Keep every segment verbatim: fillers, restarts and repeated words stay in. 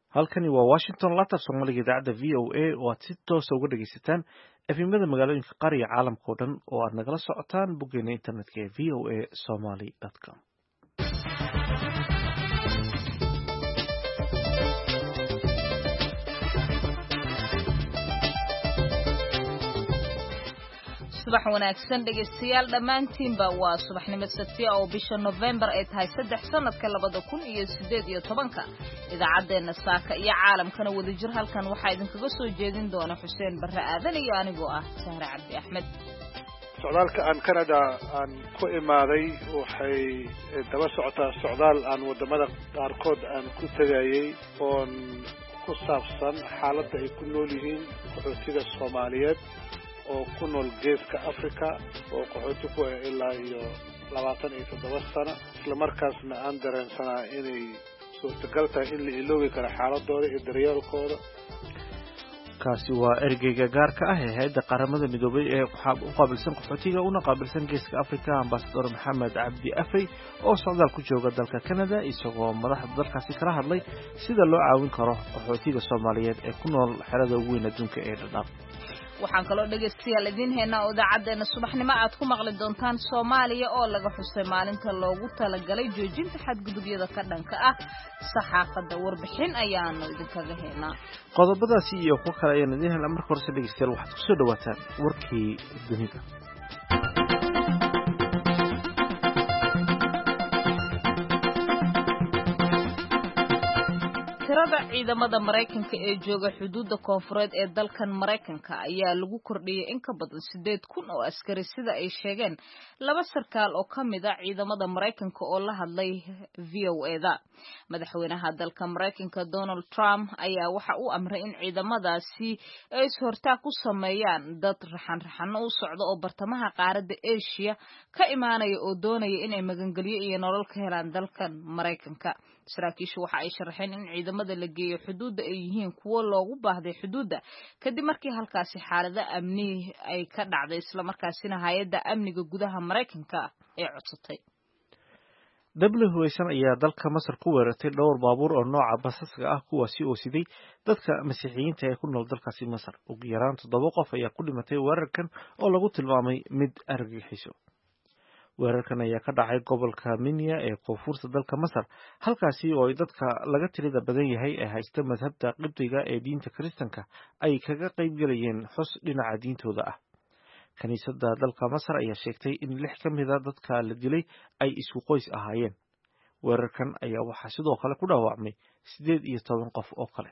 halkani waa Washington laanta Soomaaliga idaacada V O A oo aad si toos ah uga dhageysataan efemada magaalooyinka qaar iyo caalamka oo dhan oo aad nagala socotaan boggeena internetka ee v o a somali dot com. subax wanaagsan dhageystayaal dhamaantiinba waa subaxnimo sabtiya oo bisha November ay tahay saddex sanadka labada kun iyo siddeed iyo tobanka idaacadeena saaka iyo caalamkana wadajir halkan waxaa idinkaga soo jeedin doona Xuseen Barre Aadan iyo anigoo ah Sahra Cabdi Axmed. socdaalka aan Canada aan ku imaaday waxay daba socotaa socdaal aan wadamada qaarkood aan ku tagayay oon ku saabsan xaaladda ay ku nool yihiin qaxootiga Soomaaliyeed oo ku nool geeska Afrika oo qaxooti ku ah ilaa iyo labaatan iyo toddoba sano isla markaasna aan dareensanaa inay suurtagal tahay in la iloobi karo xaaladooda iyo daryeelkooda. kaasi waa ergeyga gaarka ah ee hay'adda qaramada midoobay ee u qaabilsan qaxootiga una qaabilsan geeska Afrika Ambassador Maxamed Cabdi Afey oo socdaal ku jooga dalka Canada isagoo madaxda dalkaasi kala hadlay sida loo caawin karo qaxootiga Soomaaliyeed ee ku nool xerada ugu weyn adduunka ee Dadaab. waxaan kaloo dhageystayaal idin heynaa idaacadeena subaxnimo aad ku maqli doontaan Soomaaliya oo laga xusay maalinta loogu talagalay joojinta xadgudubyada ka dhanka ah saxaafadda. warbixin ayaanu idinkaga heynaa qodobadaasi iyo kuwa kale ayaan idin heynaa. marka hore dhageystayaal waxaad ku soo dhawaataan warkii dunida. tirada ciidamada Mareykanka ee jooga xuduudda koonfureed ee dalkan Mareykanka ayaa lagu kordhiyay in ka badan sideed kun oo askari sida ay sheegeen laba sarkaal oo ka mid ah ciidamada Mareykanka oo la hadlay V O A-da. madaxweynaha dalka Mareykanka Donald Trump ayaa waxa uu amray in ciidamadaasi ay hortaag ku sameeyaan dad raxan-raxano u socda oo bartamaha qaaradda Asia ka imaanaya oo doonaya inay magangeliyo iyo nolol ka helaan dalkan Mareykanka. saraakiishu waxa ay sharaxeen in ciidamada la geeyo xuduudda ay yihiin kuwo loogu baahday xuduudda kadib markii halkaasi xaalado amni ay ka dhacday isla markaasina hay'adda amniga gudaha Mareykanka ay codsatay. W H O ayaa dalka Masar ku weerartay dhowr baabuur oo nooca basaska ah kuwaasi oo siday dadka Masiixiyiinta ee ku nool dalkaasi Masar. ugu yaraan toddoba qof ayaa ku dhimatay weerarkan oo lagu tilmaamay mid argagixiso. weerarkan ayaa ka dhacay gobolka Minya ee koonfurta dalka Masar halkaasi oo ay dadka laga tirada badan yahay ee haysta madhabta qibtiga ee diinta Kiristaanka ay kaga qayb galayeen xus dhinaca diintooda ah. kaniisadda dalka Masar ayaa sheegtay in lix ka mid ah dadka la dilay ay isku qoys ahaayeen. weerarkan ayaa waxaa sidoo kale ku dhaawacmay siddeed iyo toban qof oo kale.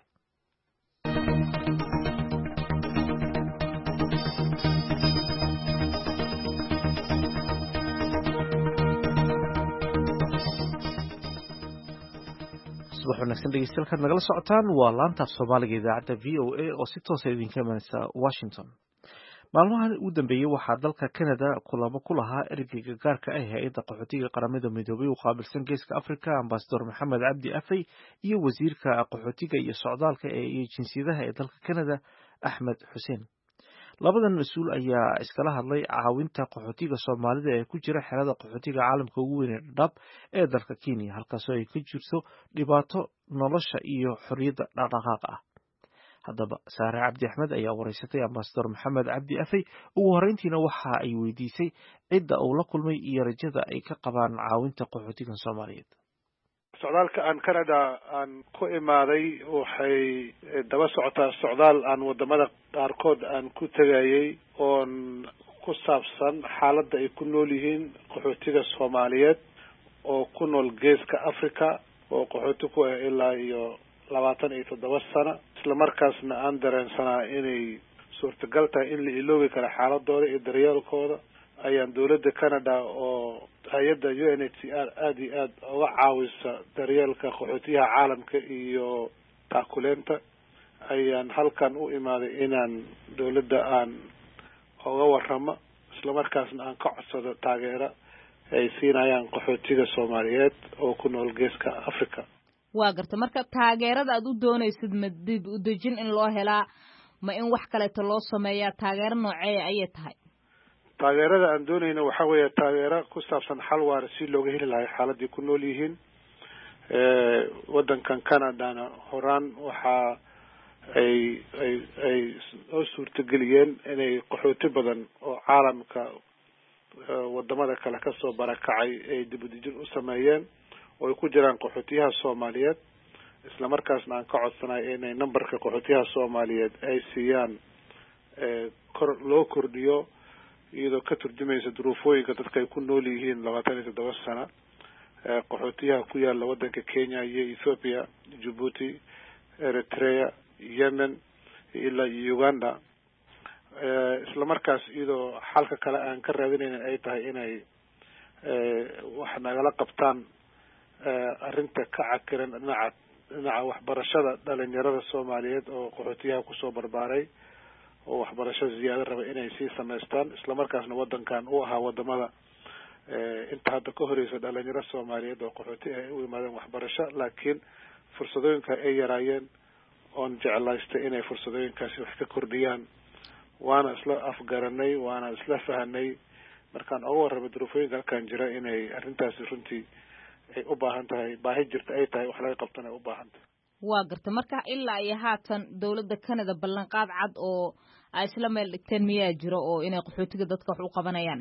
subax wanaagsan dhegeystayaal nagala socotaan waa laanta Soomaaliga idaacada V O A oo si toos ah idinka imanaysa Washington. maalmahan ugu dambeeyay waxaa dalka Canada kulamo ku lahaa ergeyga gaarka ah ee hay'adda qaxootiga qaramada midoobay u qaabilsan geeska Afrika Ambassador Maxamed Cabdi Afey iyo wasiirka qaxootiga iyo socdaalka ee jinsiyadaha ee dalka Canada Axmed Xuseen. labadan mas'uul ayaa iskala hadlay caawinta qaxootiga Soomaalida ee ku jira xerada qaxootiga caalamka ugu weyn ee Dadaab ee dalka Kenya halkaas oo ay ka jirto dhibaato nolosha iyo xorriyadda dhaqdhaqaaqa ah. haddaba Sahra Cabdi Axmed ayaa wareysatay Ambassador Maxamed Cabdi Afey ugu horreyntiina waxa ay weydiisay cidda uu la kulmay iyo rajada ay ka qabaan caawinta qaxootiga Soomaaliyeed. socdaalka aan Canada aan ku imaaday waxay daba socotaa socdaal aan wadamada qaarkood aan ku tagayay oon ku saabsan xaaladda ay ku nool yihiin qaxootiga Soomaaliyeed oo ku nool geeska Afrika oo qaxooti ku ah ilaa iyo labaatan iyo toddoba sano isla markaasna aan dareensanaa inay suurtagal tahay in la iloobi karo xaaladooda iyo daryeelkooda. ayaan dowladda Canada oo hay'adda U N H C R aad iyo aad uga caawisa daryeelka qaxootiyaha caalamka iyo taakuleenta ayaan halkan u imaaday inaan dowladda aan uga warramo isla markaasna aan ka codsado taageero ay siinayaan qaxootiga Soomaaliyeed oo ku nool geeska Afrika. waa garta marka taageerada aad u doonaysid ma dib u dejin in loo helaa ma in wax kaleeto loo sameeyaa taageero noocee ayay tahay? taageerada aan doonayna waxa weeye taageero ku saabsan xal waara si looga heli lahaa xaaladii ku nool yihiin waddankan Canadana horaan waxaa ay ay ay oo suurtageliyeen inay qaxooti badan oo caalamka wadamada kale ka soo barakacay ay dib u dejin u sameeyeen oo ay ku jiraan qaxootiyaha Soomaaliyeed isla markaasna aan ka codsanay inay numberka qaxootiyaha Soomaaliyeed ay siiyaan ee kor loo kordhiyo iyadoo ka turjumaysa duruufooyinka dadka ay ku nool yihiin labaatan iyo toddoba sano ee qaxootiyaha ku yaala waddanka Kenya iyo Ethiopia, Djibouti, Eritrea, Yemen ilaa Uganda ee isla markaas iyadoo xalka kale aan ka raadinayna ay tahay inay ee wax nagala qabtaan ee arrinta ka cakiran dhinaca dhinaca waxbarashada dhalinyarada Soomaaliyeed oo qaxootiyaha ku soo barbaaray oo waxbarasho ziyaado raba inay sii sameystaan isla markaasna waddankan uu ahaa wadamada ee inta hadda ka horeysa dhalinyaro Soomaaliyeed oo qaxooti ay u yimaadeen waxbarasho laakiin fursadooyinka ay yaraayeen oon jeclaystay inay fursadooyinkaasi wax ka kordhiyaan waana isla afgaranay waana isla fahanay markaan ugu warramay duruufooyinka halkan jira inay arrintaasi runtii ay u baahan tahay baahi jirta ay tahay wax laga qabtana u baahan tahay waa garta marka ilaa iyo haatan dawladda Canada ballanqaad cad oo ay isla meel dhigteen miyaa jiro oo inay qaxootiga dadka wax u qabanayaan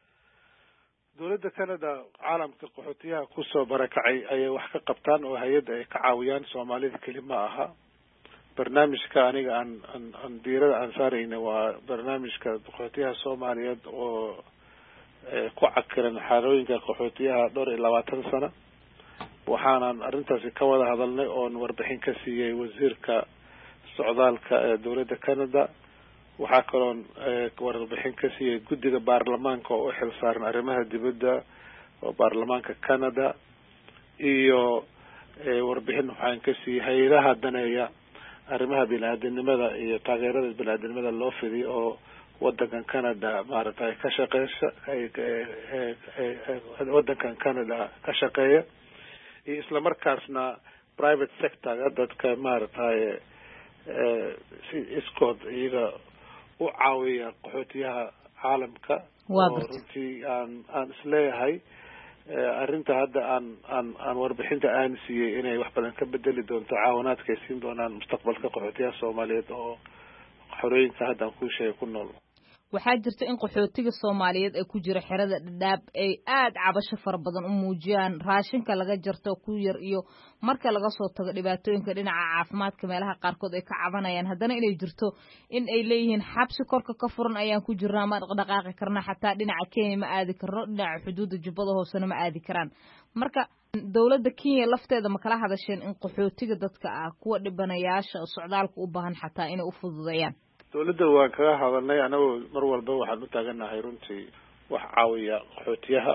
dawladda Canada caalamka qaxootiyaha ku soo barakacay ayay wax ka qabtaan oo hay'ad ay ka caawiyaan Soomaalida kelima aha barnaamijka aniga aan aan diirada aan saarayna waa barnaamijka qaxootiyaha Soomaaliyeed oo ku cakiran xaalooyinka qaxootiyaha dhowr iyo labaatan sano waxaan arrintaasi ka wada hadalnay oo warbixin ka siiyay wasiirka socdaalka ee dawladda Canada waxa kaloon warbixin ka siiyay guddiga baarlamaanka oo u xilsaaran arrimaha dibadda oo baarlamaanka Canada iyo warbixin waxaan ka siiyay hay'adaha daneeya arrimaha bini'aadanimada iyo taageerada bini'aadanimada loo fidiyo oo waddankan Canada maaragtay ka shaqeysa waddankan Canada ka shaqeeya iyo isla markaasna private sector dadka maaragtay si iskood iyaga u caawiya qaxootiyaha caalamka oo runtii aan aan isleeyahay arrinta hadda aan aan aan warbixinta aan siiyay inay wax badan ka bedeli doonto caawinaadka ay siin doonaan mustaqbalka qaxootiyaha Soomaaliyeed oo xorooyinka hadda aan ku sheegay ku nool waxaa jirta in qaxootiga Soomaaliyeed ay ku jira xerada Dadaab ay aad cabasho fara badan u muujiyaan raashinka laga jarto ku yar iyo marka laga soo tago dhibaatooyinka dhinaca caafimaadka meelaha qaarkood ay ka cabanayaan haddana inay jirto in ay leeyihiin xabsi korka ka furan ayaan ku jirnaa ma dhaqdhaqaaqi karna xataa dhinaca Kenya ma aadi karno dhinaca xuduudda Jubbada hoosena ma aadi karaan marka dawladda Kenya lafteeda ma kala hadasheen in qaxootiga dadka ah kuwa dhibanayaasha socdaalka u baahan xataa inay u fududeeyaan dawladda waan kaga hadalnay anagoo mar walba waxaan u taaganahay runtii wax caawiya qaxootiyaha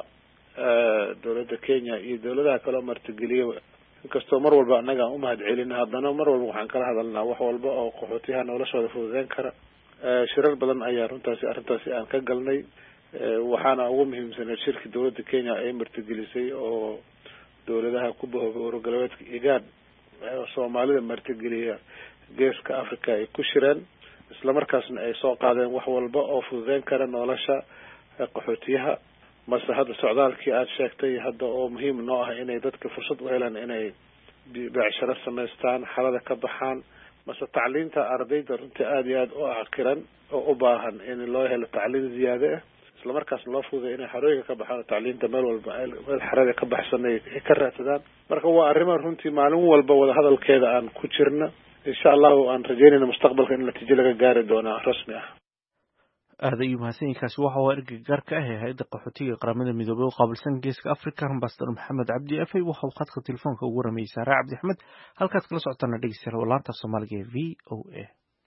dawladda Kenya iyo dawladaha kale martigeliya inkastoo mar walba anaga u mahad celin haddana mar walba waxaan kala hadalnaa wax walba oo qaxootiyaha noloshooda fududeyn kara shirar badan ayaa runtaasi arrintaasi aan ka galnay waxaana ugu muhiimsanaa shirki dawladda Kenya ay martigelisay oo dawladaha ku bahoobay ururgalbeedka IGAD Soomaalida martigeliya geeska Afrika ay ku shireen isla markaasna ay soo qaadeen wax walba oo fududeyn kara nolosha qaxootiyaha masahada socdaalkii aad sheegtay hadda oo muhiim noo ah inay dadka fursad u helaan inay beecsharo sameystaan xalada ka baxaan mase tacliinta ardayda runtii aad iyo aad u cakiran oo u baahan in loo helo tacliin ziyaado ah isla markaasna loo fududeeyo inay xarooyinka ka baxaan tacliinta meel walba meel xarada ka baxsan ay ka raadsadaan marka waa arrimo runtii maalin walba wada hadalkeeda aan ku jirna insha Allah aan rajeynayna mustaqbalka in natiijo laga gaari doono rasmi ah aada iyo mahadsanyiinkaasi waxa uu ergey gaarka ah hay'adda qaxootiga qaramada midoobay oo qaabilsan geeska Afrika ambassador Maxamed Cabdi Afay waxa uu khadka telefoonka ugu waramayay Saara Cabdi Axmed halkaad kala socotaan dhegeystayaal laanta Soomaaliga ee V O A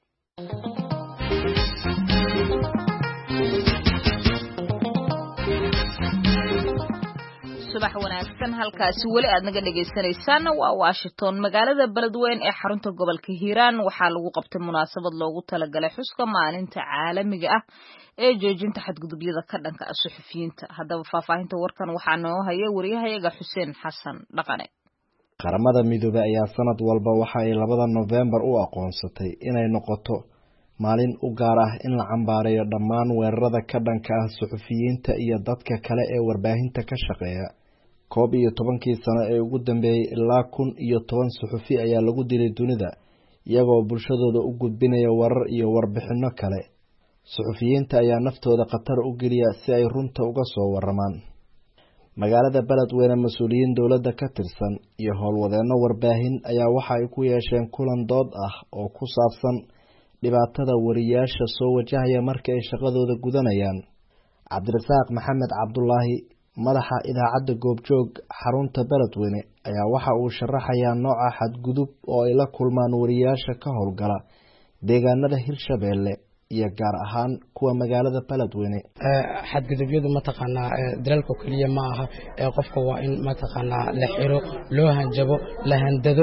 subax wanaagsan halkaasi wali aad naga dhageysanaysaan waa Washington magaalada Beledweyne ee xarunta gobolka Hiiraan waxaa lagu qabtay munaasabad loogu talagalay xuska maalinta caalamiga ah ee joojinta xadgudubyada ka dhanka ah suxufiyiinta haddaba faahfaahinta warkan waxaa noo haya wariyahayaga Xuseen Xasan Dhaqane qaramada midoobay ayaa sanad walba waxa ay labada November u aqoonsatay inay noqoto maalin u gaar ah in la cambaareeyo dhammaan weerarada ka dhanka ah suxufiyiinta iyo dadka kale ee warbaahinta ka shaqeeya koob iyo tobankii sano ee ugu dambeeyey ilaa kun iyo toban suxufi ayaa lagu dilay dunida iyagoo bulshadooda u gudbinaya warar iyo warbixino kale. suxufiyiinta ayaa naftooda khatar u geliya si ay runta uga soo waramaan. magaalada Beledweyne mas'uuliyiin dowladda ka tirsan iyo howlwadeenno warbaahin ayaa waxa ay ku yeesheen kulan dood ah oo ku saabsan dhibaatada wariyaasha soo wajahaya marka ay shaqadooda gudanayaan. Cabdirasaaq Maxamed Cabdulaahi, madaxa idaacadda Goobjoog xarunta Beledweyne, ayaa waxa uu sharaxayaa nooca xadgudub oo ay la kulmaan wariyaasha ka howlgala deegaanada Hirshabeelle iyo gaar ahaan kuwa magaalada Beledweyne. xadgudubyadu ma taqaanaa dalalka kaliya ma aha qofka waa in ma taqaanaa la xiro loo hanjabo la handado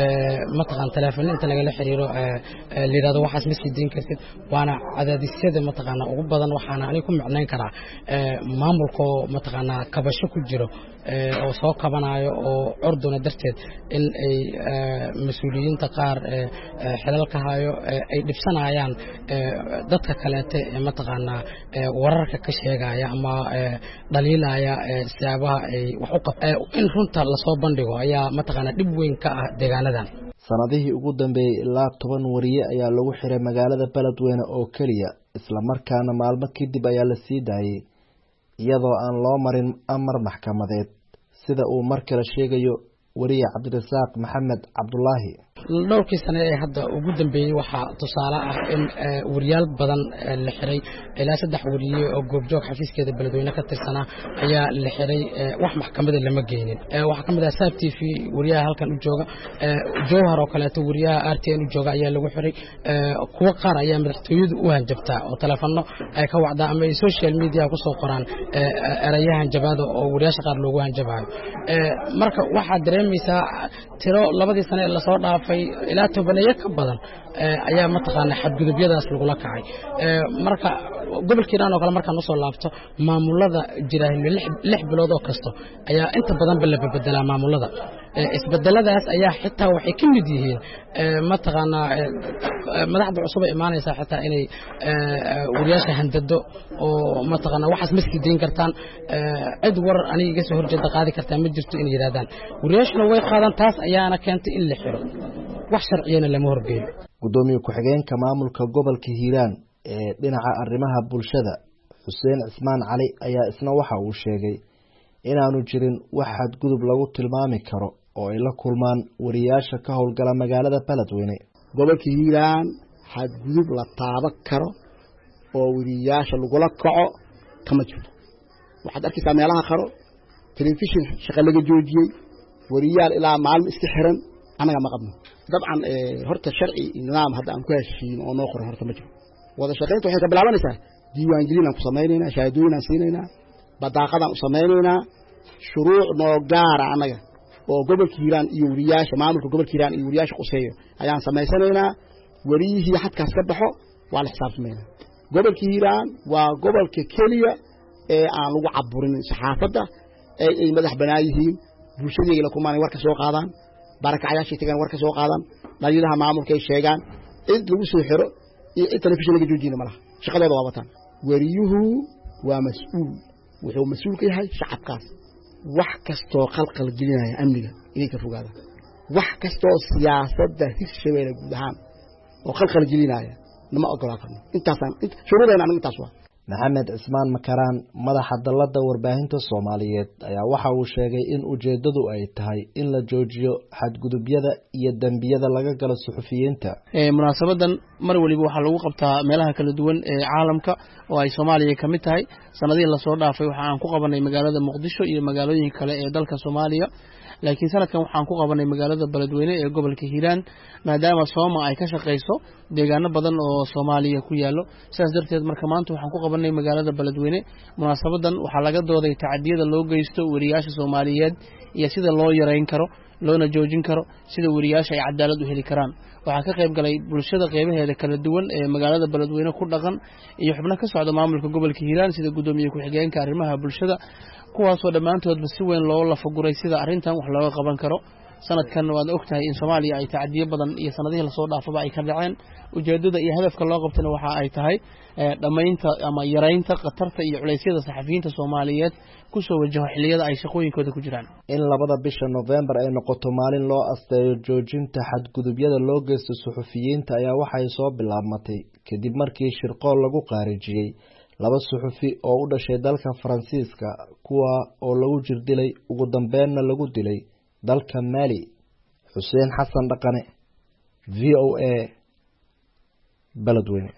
ma taqaan telefoon inta laga la xiriiro liirado waxaas ma sii diin kartid waana cadaadisyada ma taqaanaa ugu badan waxaana aniga ku macnayn karaa maamulka ma taqaanaa kabasho ku jiro oo soo kabanayo oo orduna darteed in ay mas'uuliyiinta qaar xilalka hayo ay dhibsanayaan dadka kaleete ma taqaanaa wararka ka sheegaya ama dhaliilaya siyaabaha ay wax u qabtaan in runta la soo bandhigo ayaa ma taqaanaa dhib weyn ka ah deegaanadan. sanadihii ugu dambeeyay ilaa toban wariye ayaa lagu xiray magaalada Beledweyne oo kaliya, isla markaana maalmo kadib ayaa la sii daayay iyadoo aan loo marin amar maxkamadeed, sida uu mar kale sheegayo wariye Cabdirasaaq Maxamed Cabdulaahi. dhowrkii sano ee hadda ugu dambeeyay waxaa tusaale ah in wariyaal badan la xiray ilaa saddex wariye oo Goobjoog xafiiskeeda Beledweyne ka tirsanaa ayaa la xiray wax maxkamada lama geynin. waxa kamid ah Saab T V wariyaha halkan u jooga, Jowhar oo kaleeto wariyaha R T N u jooga ayaa lagu xiray. kuwa qaar ayaa madaxtooyadu u hanjabtaa oo telefoonno ay ka wacdaa ama ay social media ku soo qoraan erayahan jabaado oo wariyaasha qaar loogu hanjabayo. marka waxaa dareemaysaa tiro labadii sano ee la soo dhaafay ilaa tobaneeyo ka badan ayaa ma taqaanaa xadgudubyadaas lagu la kacay. marka gobolka Hiiraan oo kale markaan usoo laabto maamulada jira lix bilood oo kasto ayaa inta badan bal la bedelaa maamulada. isbedeladaas ayaa xitaa waxay ka mid yihiin ma taqaanaa madaxda cusub ee imaanaysa xitaa inay wariyaasha handado oo ma taqaanaa waxaas ma sii deyn kartaan cid war aniga iga soo horjeeda qaadi kartaa ma jirto inay yiraahdaan. wariyaashuna way qaadaan, taas ayaana keentay in la xiro. wax sharciyana lama horgeeyo. gudoomiye ku-xigeenka maamulka gobolka Hiiraan ee dhinaca arrimaha bulshada Xuseen Cismaan Cali ayaa isna waxa uu sheegay inaanu jirin wax xadgudub lagu tilmaami karo oo ay la kulmaan wariyaasha ka howlgala magaalada Beledweyne. gobolka Hiiraan xadgudub la taaban karo oo wariyaasha lagula kaco kama jirto. waxaad arkaysaa meelaha qaro telefishin shaqo laga joojiyay wariyaal ilaa maalmo iska xiran anaga ma qabno. dabcan horta sharci nidaam hadda aan ku heshiin oo noo qoran horta ma jiro. wada shaqeyntu waxay ka bilaabanaysaa diiwaan gelin aan ku sameeynaa, shahaadooyin aan siinayna, badaaqadaan u sameeynaa, shuruuc noo gaar ah anaga oo gobolka Hiiraan iyo wariyaasha maamulka gobolka Hiiraan iyo wariyaasha quseeyo ayaan sameysanaynaa. wariyihii xadkaas ka baxo waa la xisaabtamaynaa. gobolka Hiiraan waa gobolka kaliya ee aan lagu caburin saxaafadda ee ay madax banaan yihiin. bulshadii la kumaan war ka soo qaadaan, barakacayaashii tagaan war ka soo qaadaan, dhaliilaha maamulka ay sheegaan, cid lagu soo xiro iyo cid telefishin laga joojiyay malaha. shaqadooda waa wataan. wariyuhu waa mas'uul, wuxuu mas'uul ka yahay shacabkaas. wax kastoo qalqal gelinaya amniga inay ka fogaadaan, wax kastoo siyaasadda Hirshabeelle guud ahaan oo qalqal gelinaya nama ogolaa karno. intaasaan shuruudeena aniga intaas waa. Maxamed Cismaan Makaraan, madaxa dalladda warbaahinta Soomaaliyeed, ayaa waxa uu sheegay in ujeedadu ay tahay in la joojiyo xadgudubyada iyo dambiyada laga galo suxufiyiinta. ee munaasabadan mar waliba waxa lagu qabtaa meelaha kala duwan ee caalamka oo ay Soomaaliya ka mid tahay. sanadihii la soo dhaafay waxa aan ku qabanay magaalada Muqdisho iyo magaalooyin kale ee dalka Soomaaliya, laakiin sanadkan waxaan ku qabanay magaalada Beledweyne ee gobolka Hiiraan maadaama Sooma ay ka shaqeyso deegaano badan oo Soomaaliya ku yaalo. sidaas darteed marka maanta waxaan ku qabanay magaalada Beledweyne. munaasabadan waxaa laga dooday tacadiyada loo geysto wariyaasha Soomaaliyeed iyo sida loo yareyn karo loona joojin karo, sida wariyaasha ay cadaalad u heli karaan. waxaa ka qayb galay bulshada qeybaheeda kala duwan ee magaalada Beledweyne ku dhaqan iyo xubno ka socda maamulka gobolka Hiiraan sida gudoomiye ku-xigeenka arrimaha bulshada, kuwaasoo dhammaantoodba si weyn loo lafaguray sida arrintan wax looga qaban karo. sanadkan waad ogtahay in Soomaaliya ay tacadiyo badan iyo sanadihii la soo dhaafaba ay ka dhaceen ujeedada iyo hadafka loo qabtana waxa ay tahay dhamaynta ama yareynta qatarta iyo culeysyada saxafiyiinta Soomaaliyeed ku soo wajaho xilliyada ay shaqooyinkooda ku jiraan in labada bisha November ay noqoto maalin loo asteeyo joojinta xadgudubyada loo geysto suxufiyiinta ayaa waxay soo bilaabmatay kadib markii shirqool lagu qaarijiyay laba suxufi oo u dhashay dalka Faransiiska kuwa oo lagu jirdilay ugu dambeynna lagu dilay dalka Mali. Xuseen Xasan Dhaqane, V O A, Beledweyne.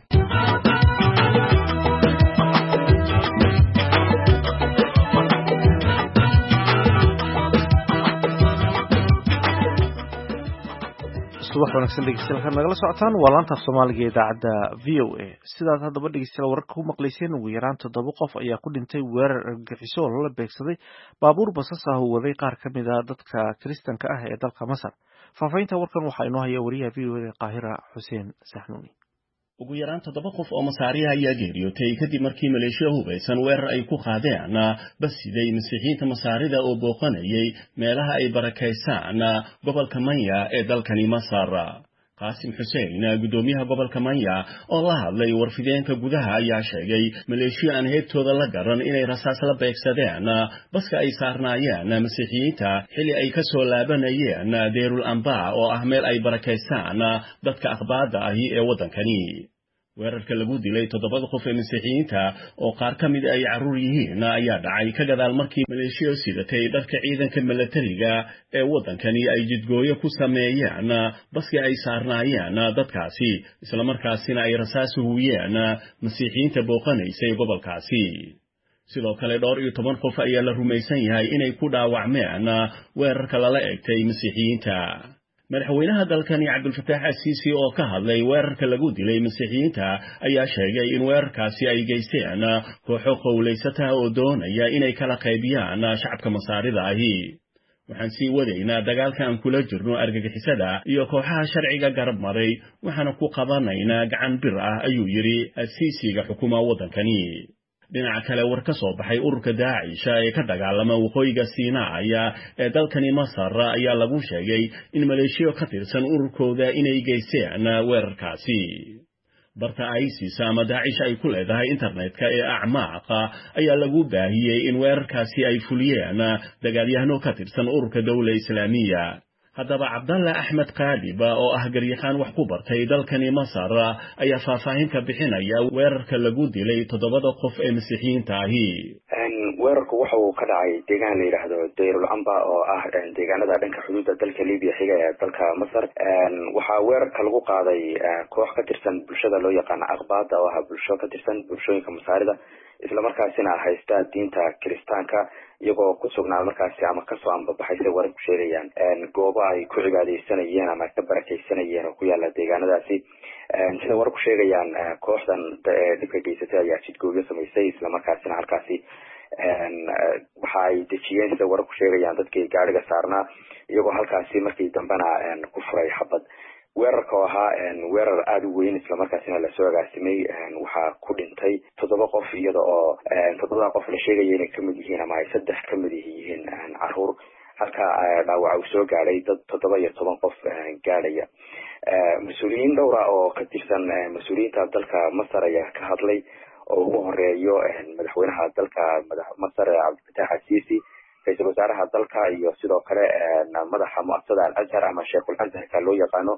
subax wanaagsan dhegeystayaal nagala socotaan waa laanta Soomaaliga ee idaacadda V O A sidaad haddaba dhegeystayaal wararka ku maqlayseen ugu yaraan toddoba qof ayaa ku dhintay weerar argagixiso oo la beegsaday baabuur basas ah oo waday qaar ka mid ah dadka Kiristaanka ah ee dalka Masar. Faafahinta warkan waxaa inoo haya wariyaha V O A Qaahira Xuseen Saxnuuni. ugu yaraan toddoba qof oo Masaariya ayaa geeriyootay kadib markii maleeshiya hubeysan weerar ay ku qaadeen basiday masiixiinta Masaarida oo booqanayay meelaha ay barakaysaan gobolka Manya ee dalkani Masar. Qaasim Xuseen gudoomiyaha gobolka Manya oo la hadlay warfideenka gudaha ayaa sheegay maleeshiya aan heebtooda la garan inay rasaas la beegsadeen baska ay saarnaayeen masiixiyiinta xilli ay ka soo laabanayeen Deerul Amba oo ah meel ay barakaysaan dadka aqbaada ahi ee wadankani. weerarka lagu dilay toddobada qof ee masiixiyiinta oo qaar ka mid ay caruur yihiin ayaa dhacay ka gadaal markii maleeshiya sidatay dharka ciidanka militariga ee wadankani ay jidgooyo ku sameeyeen baskii ay saarnaayeen dadkaasi isla markaasina ay rasaas huuyeen masiixiyiinta booqanaysay gobolkaasi. sidoo kale dhowr iyo toban qof ayaa la rumaysan yahay inay ku dhaawacmeen weerarka lala eegtay masiixiyiinta. madaxweynaha dalkani Cabdul Fattah al-Sisi oo ka hadlay weerarka lagu dilay masiixiyiinta ayaa sheegay in weerarkaasi ay geysteen kooxo qowleysata oo doonaya inay kala qaybiyaan shacabka Masaarida ahi. waxaan sii wadaynaa dagaalka aan kula jirno argagixisada iyo kooxaha sharciga garab maray waxaana ku qabanaynaa gacan bir ah ayuu yiri al-Sisiga xukuumadda wadankani. dhinaca kale war ka soo baxay ururka Daacish ee ka dagaalama waqooyiga Siinaa ee dalkani Masar ayaa lagu sheegay in maleeshiyo ka tirsan ururkooda inay geysteen weerarkaasi. barta ISIS ama Daacish ay ku leedahay internetka ee acmaaqa ayaa lagu baahiyay in weerarkaasi ay fuliyeen dagaalyahano ka tirsan ururka dawladda Islaamiga. haddaba Cabdalla Ahmed Qaadiba oo ah garyaqaan wax ku bartay dalkani Masar ayaa faahfaahin ka bixinaya weerarka lagu dilay toddobada qof ee masiixiyiinta ahi. weerarku waxa uu ka dhacay deegaan la yiraahdo Deerul Amba oo ah deegaanada dhanka xuduudda dalka Liibiya xiga ee dalka Masar. waxa weerarka lagu qaaday koox ka tirsan bulshada loo yaqaan aqbaada oo ah bulsho ka tirsan bulshooyinka Masaarida isla markaasina haysta diinta Kiristaanka iyagoo ku sugnaa markaasi ama ka soo ambabaxay sida warar ku sheegayaan goobo ay ku cibaadeysanayeen ama ka barakaysanayeen oo ku yaala deegaanadaasi. sida warar ku sheegayaan kooxdan dhibka geysatay ayaa jidgooyo samaysay isla markaasina halkaasi waxa ay dejiyeen sida warar ku sheegayaan dadkii gaariga saarnaa iyagoo halkaasi markii dambena ku furay xabad. weerarka oo ahaa weerar aada u weyn isla markaasina lasoo agaasimay waxaa ku dhintay toddoba qof iyada oo toddobada qof la sheegaya inay kamid yihiin ama ay saddex kamid yihiin caruur halka dhaawaca uu soo gaadhay dad toddoba iyo toban qof gaadhaya. mas-uuliyiin dhowra oo ka tirsan mas-uuliyiinta dalka Masar ayaa ka hadlay oo ugu horeeyo madaxweynaha dalka Masar Cabdul Fattah al-Sisi, ra'iisul wasaaraha dalka iyo sidoo kale madaxa mu'asasada al-Azhar ama Sheekhul Azharka loo yaqaano.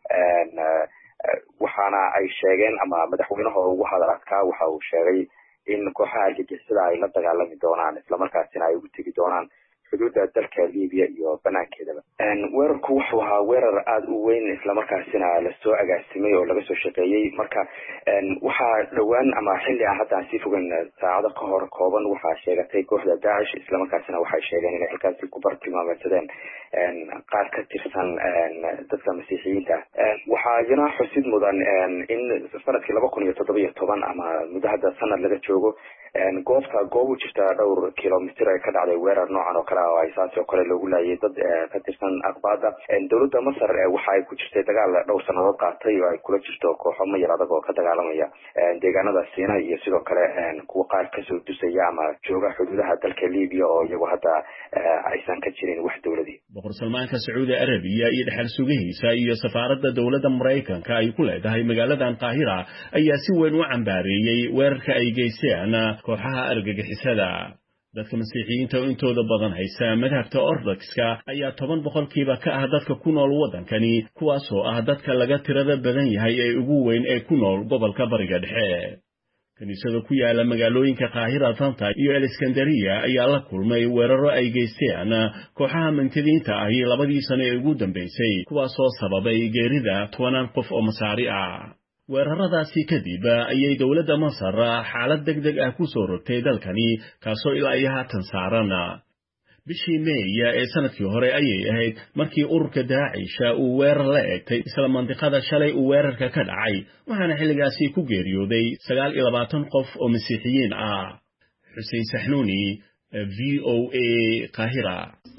waxaana ay sheegeen ama madaxweynaha ugu hadal adkaa waxa uu sheegay in kooxaha argagixisada ay la dagaalami doonaan isla markaasina ay ugu tegi doonaan xuduudda dalka Liibiya iyo banaankeedaba. weerarku wuxuu ahaa weerar aada u weyn isla markaasina lasoo agaasimay oo laga soo shaqeeyey. marka waxaa dhowaan ama xilli aan hadda si fogan saacado ka hor kooban waxaa sheegatay kooxda Daacish isla markaasina waxay sheegeen inay halkaasi ku bartilmaameedsadeen qaar ka tirsan dadka masiixiyiinta. waxaa jira xusid mudan in sanadkii laba kun iyo toddoba iyo toban ama muddo hadda sanad laga joogo goobta goob u jirta dhowr kilomitir ay ka dhacday weerar noocan oo kale oo ay saas oo kale loogu laayay dad ka tirsan aqbaada. dowladda Masar waxa ay ku jirtay dagaal dhowr sanadood qaatay oo ay kula jirto kooxo mayar adag oo ka dagaalamaya deegaanada Siina iyo sidoo kale kuwa qaar ka soo dusaya ama jooga xuduudaha dalka Liibiya oo iyagu hadda aysan ka jirin wax dowladii. boqor salmaanka sacuudi arabiya iyo dhexal sugihiisa iyo safaaradda dowladda maraykanka ay ku leedahay magaaladan qaahira ayaa si weyn u cambaareeyey weerarka ay geysteen kooxaha argagixisada dadka masiixiyiinta oo intooda badan haysa madhabta ortodokska ayaa toban boqolkiiba ka ah dadka ku nool waddankani kuwaasoo ah dadka laga tirada badan yahay ee ugu weyn ee ku nool gobolka bariga dhexe kaniisada ku yaala magaalooyinka qaahira tanta iyo aleskandariya ayaa la kulmay weeraro ay geysteen kooxaha mantadiinta ahi labadii sano ee ugu dambaysay kuwaasoo sababay geerida tobanaan qof oo masaari ah weeraradaasi kadib ayay dowladda masar xaalad degdeg ah ku soo rogtay dalkani kaasoo ilaa iyo haatan saaran bishii meeya ee sanadkii hore ayay ahayd markii ururka daacisha uu weerar la eegtay isla mandiqada shalay uu weerarka ka dhacay waxaana xilligaasi ku geeriyooday sagaal iyo labaatan qof oo masiixiyiin ah xuseen saxnuuni v o a qaahira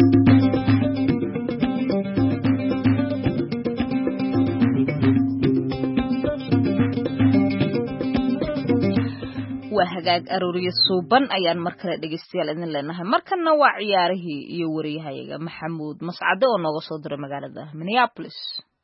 hagaag arooriyo suuban ayaan mar kale dhegeystayaal idin leenahay markana waa ciyaarihii iyo wariyahayaga maxamuud mascade oo nooga soo diray magaalada Minneapolis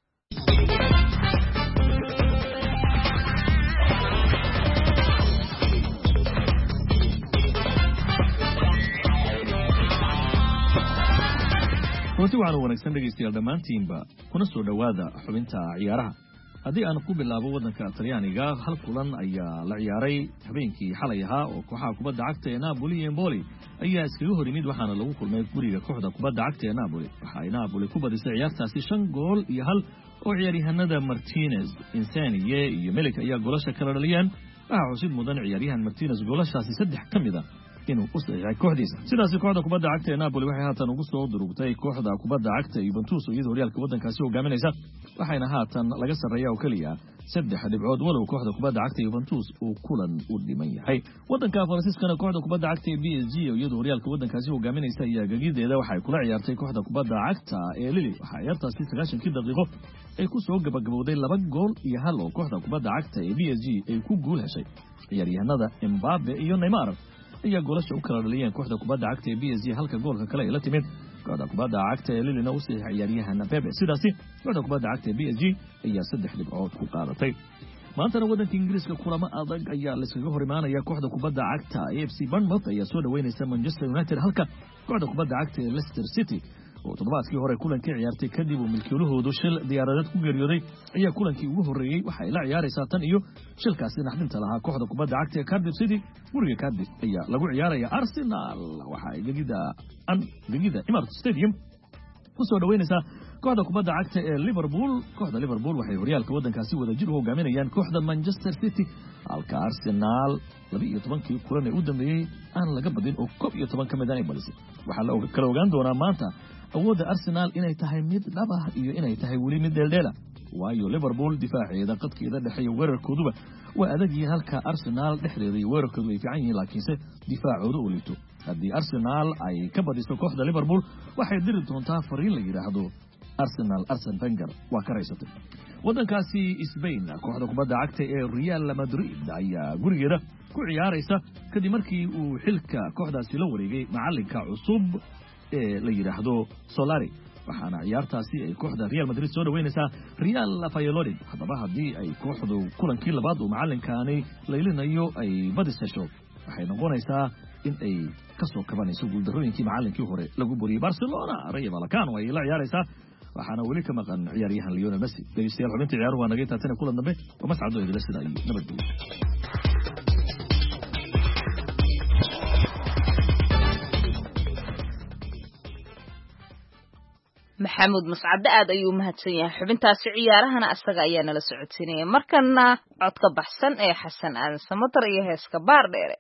runtii waxaan wanaagsan dhegeystayaal dhammaantiinba kuna soo dhowaada xubinta ciyaaraha haddii aan ku bilaabo waddanka talyaaniga hal kulan ayaa la ciyaaray habeenkii xalay ahaa oo kooxaha kubadda cagta ee Napoli iyo Empoli ayaa iskaga hor yimid waxaana lagu kulmay guriga kooxda kubadda cagta ee Napoli waxa ay Napoli ku badisay ciyaartaasi shan gool iyo hal oo ciyaaryahanada Martinez Insigne iyo Milik ayaa goolasha kala dhaliyeen waxa xusid mudan ciyaaryahan Martinez goolashaasi saddex ka mid ah inuu u saxiixay kooxdiisa sidaas kooxda kubadda cagta ee Napoli waxay haatan ugu soo durugtay kooxda kubadda cagta Juventus iyadoo horyaalka waddankaasi hogaaminaysa waxayna haatan laga sarreeyaa oo kaliya saddex dhibcood walow kooxda kubadda cagta Juventus uu kulan u dhiman yahay waddanka Faransiiskana kooxda kubadda cagta ee B S G iyadoo horyaalka waddankaasi hogaaminaysa ayaa gagideeda waxay kula ciyaartay kooxda kubadda cagta ee Lille waxa ciyaartaasi sagaashankii daqiiqo ay ku soo gabagabowday laba gool iyo hal oo kooxda kubadda cagta ee B S G ay ku guul heshay ciyaaryahanada Mbappe iyo Neymar ayaa goolasha u kala dhaliyeen kooxda kubadda cagta ee B S G halka goolka kale ay la timid kooxda kubadda cagta ee Lille u saxiixay ciyaaryahan Pepe sidaasi kooxda kubadda cagta ee B S G ayaa saddex dhibcood ku qaadatay maantana waddanka Ingiriiska kulamo adag ayaa la iskaga hor imaanaya kooxda kubadda cagta A F C Bournemouth ayaa soo dhaweynaysa Manchester United halka kooxda kubadda cagta ee Leicester City oo toddobaadkii hore kulankii ciyaartay kadib uu milkiilahoodu shil diyaaradeed ku geeriyooday ayaa kulankii ugu horreeyey waxa ay la ciyaaraysaa tan iyo shilkaasi naxdinta lahaa kooxda kubadda cagta ee Cardiff City guriga Cardiff ayaa lagu ciyaaraya Arsenal waxa ay gegida an gegida Emirates Stadium ku soo dhaweynaysaa kooxda kubadda cagta ee Liverpool kooxda Liverpool waxay horyaalka waddankaasi wada jir u hogaaminayaan kooxda Manchester City halka Arsenal laba iyo tobankii kulan ee u dambeeyay aan laga badin oo koob iyo toban ka mid ah ay balisay waxa la kala ogaan doonaa maanta awoodda Arsenal inay tahay mid dhab ah iyo inay tahay weli mid dheeldheela waayo Liverpool difaaceeda qadkeeda dhexeeya weerarkooduba waa adag yihiin halka Arsenal dhexdeeda iyo weerarkoodu ay fiican yihiin laakiinse difaacoodu uu liito haddii Arsenal ay ka badiso kooxda Liverpool waxay diri doontaa fariin la yiraahdo Arsenal Arsene Wenger waa ka raysatay waddankaasi Spain kooxda kubadda cagta ee Real Madrid ayaa gurigeeda ku ciyaaraysa kadib markii uu xilka kooxdaasi la wareegay macalinka cusub ee la yiraahdo Solari waxaana ciyaartaasi ay kooxda Real Madrid soo dhaweynaysaa Real Valladolid haddaba haddii ay kooxdu kulankii labaad uu macalinkaani leylinayo ay badisasho waxay noqonaysaa in ay ka soo kabanayso guuldarrooyinkii macalinkii hore lagu buriyay Barcelona Rayo Vallecano ay la ciyaaraysaa waxaana weli ka maqan ciyaaryahan Lionel Messi dhegeystayaal xubinta ciyaaruhu waa naga taatana kulan dambe oo mascado idila sida ay nabadgelyo maxamuud mascade aad ayuu mahadsan yahay xubintaasi ciyaarahana asaga ayaa nala socodsiinaya markana codka baxsan ee xasan aadan samatar iyo heeska baar dheere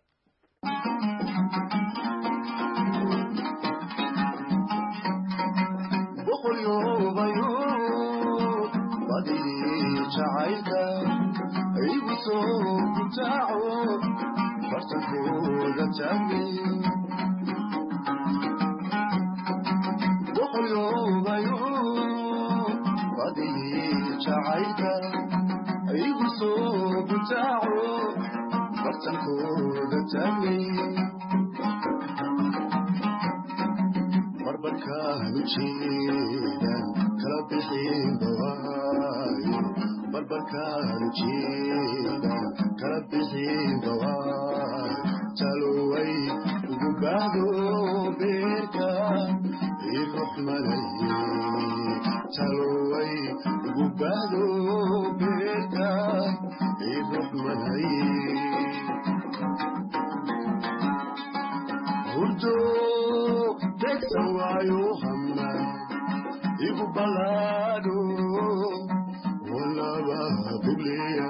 barbarka jiidan kala bixin dawaayo barbarkaanu jiidan kala bixin dawaayo taloway ugu baahdo beerka iruxmanaye taloway ugu baahdo beerka iruxmanaye hurdo degsan waayo hama igu balaadho walaba bubliya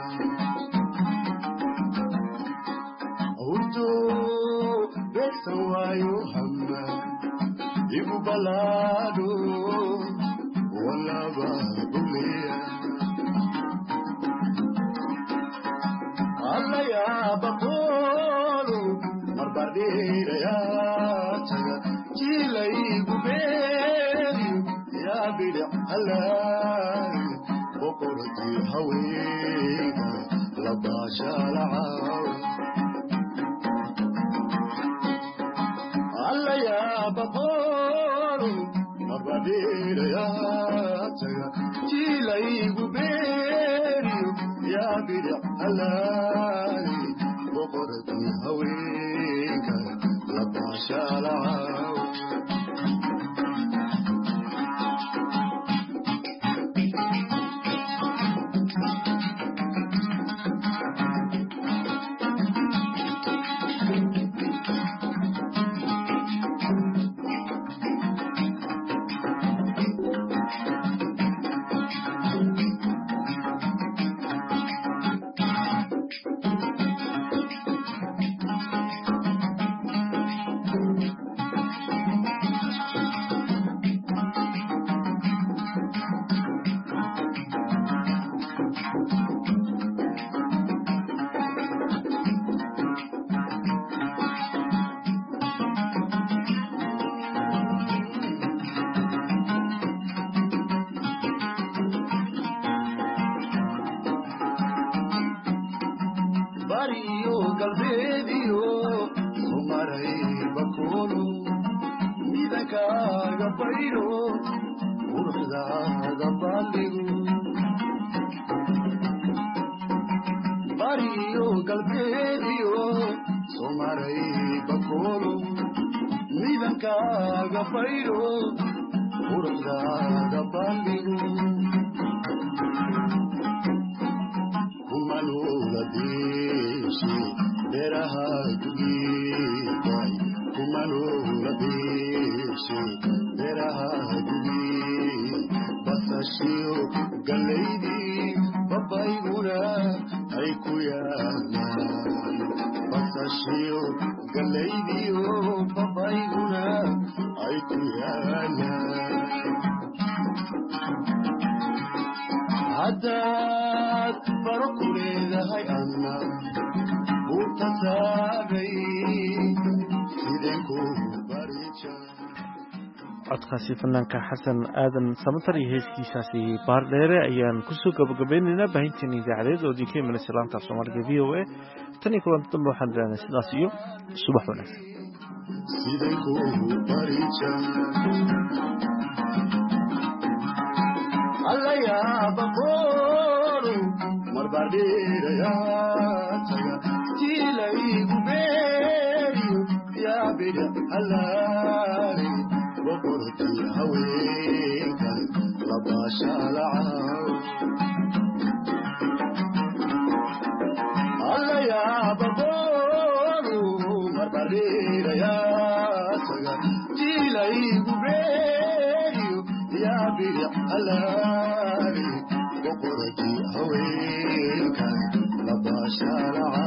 hurdo degsan waayo hama igu balaadho walaba bubliya alla yaaba qoolo marbardheerayaa taga jilaygu beeriyo yaa bidhic halaay boqortii haweenka la baashaalacaaw alla yaaba qoolo marbardheerayaa taga jilaygu beeriyo yaa bidhic halaay boqortii haweenka la baashaalacaaw codkaasi fanaanka xasan aadan samatar iyo heeskiisaasi baardheere ayaan kusoo gabagabeynaynaa baahinteena idaacadeed oo idinka imanaysa laanta soomaaliga v o a tan iyo kulanta dambe waxaan idhahnay sidaas iyo subax wanaagsan boqortii haweenka la baashaalacaaw alla yaaba qoolu marbardheerayaa taga jilaygu beeriyo yaa bidhic halaay boqortii haweenka la baashaalacaaw